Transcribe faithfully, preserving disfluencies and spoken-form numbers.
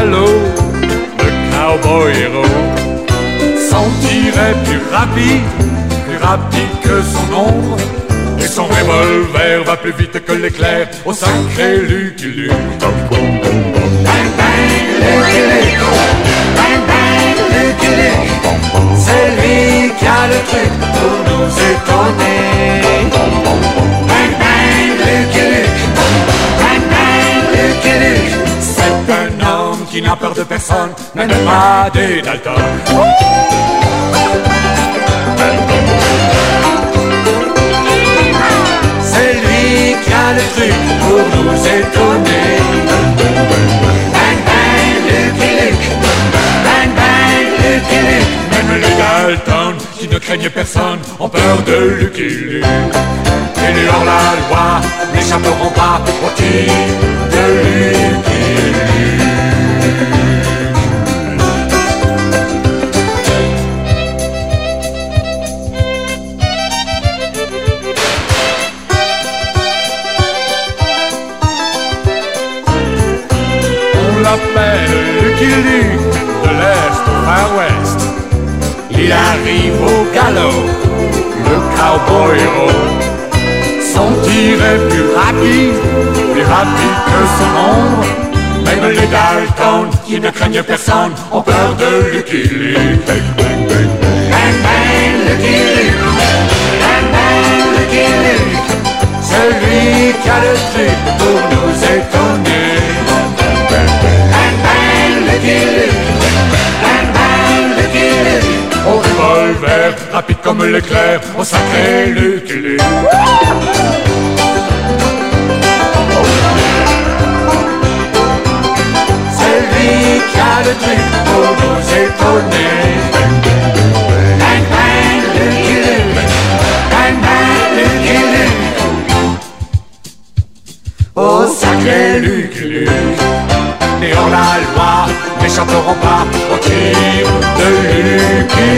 galop, le cowboy héros s'en tirait plus rapide, plus rapide que son ombre. Et son revolver va plus vite que l'éclair au sacré Lucky Luke. Bang bang Lucky Luke, bang bang Lucky Luke, c'est lui qui a le truc pour nous étonner. Bang bang Lucky Luke, bang bang Lucky Luke, c'est un homme qui n'a peur de personne, même pas des Dalton. C'est lui qui a le truc pour nous étonner. Bang bang Lucky Luke, bang bang Lucky Luke, même les Dalton qui ne craignent personne ont peur de Lucky Luke. Et les hors-la-loi n'échapperont pas au tir de Lucky Luke. On l'appelle Lucky Luke, de l'Est au Far West. Il arrive au galop, le cowboy héros. Son tir est plus rapide, plus rapide que son ombre. Même les Dalton, qui ne craignent personne, ont peur de Lucky Luke. Bang bang bang bang bang Lucky Luke, bang bang Lucky Luke, c'est lui qui a le truc pour nous étonner. Bang bang Lucky Luke, bang bang Lucky Luke, au revolver, rapide comme l'éclair, au sacré Lucky Luke. C'est lui qui a le truc pour nous étonner. Bang bang Lucky Luke, bang bang Lucky Luke, au sacré Lucky Luke. Les hors-la-loi n'échapperont pas au tir de Lucky